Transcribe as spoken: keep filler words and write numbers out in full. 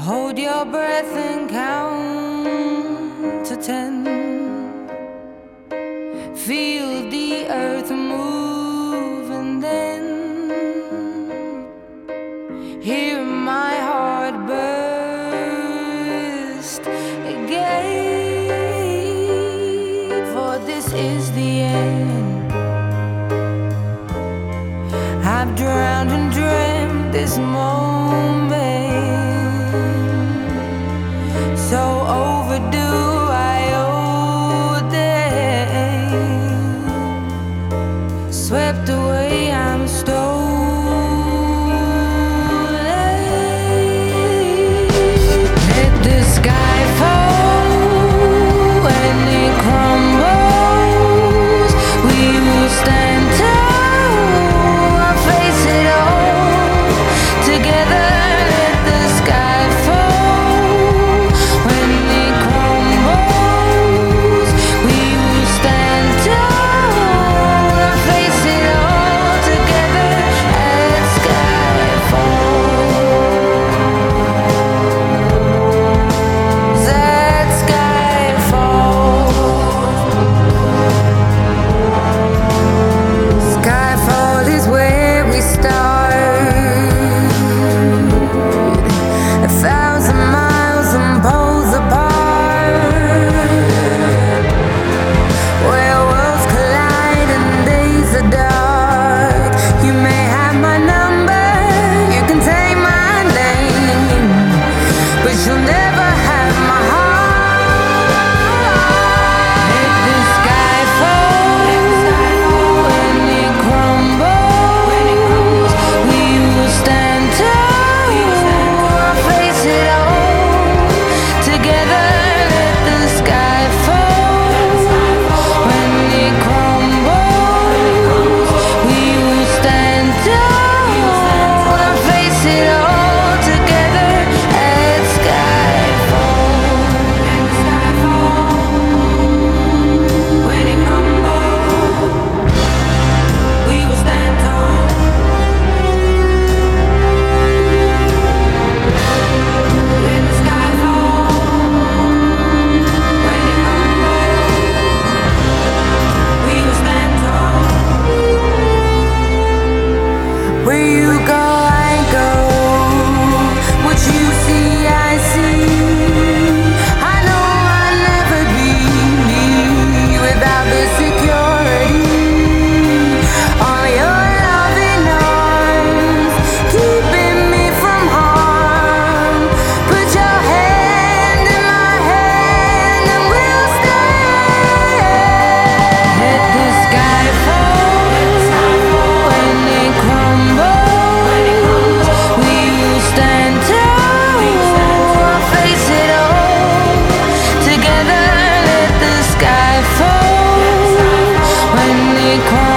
Hold your breath and count to ten. Feel the earth move and then hear my heart burst again. For this is the end. I've drowned and dreamt this moment, so overdue I owe them. Swept away, I'm stolen. Let the sky fall when it crumbles. We will stand tall, I'll face it all together. Let the sky fall when it crumbles. We will stand tall, I'll face it all together. Let sky falls. Let sky falls. Skyfall is where we start. A thousand miles and poles apart, where worlds collide and days are dark. You may have my number, you can take my name, but you'll never have my heart. Let the sky fall when it crumbles. We will stand tall, I'll face it all together. Let the sky fall when it crumbles. We will stand tall, I'll face it all together. Let sky fall. When it crumbles, we will stand tall. When the sky falls, when it crumbles, we will stand tall. Where you go, I go. What you see, I see. I know I'll never be me without the security. All your loving arms keeping me from harm. Put your hand in my hand and we'll stay. Let the sky fall when it crumbles. We will stand tall, I'll face it all together. Let the sky fall when it crumbles.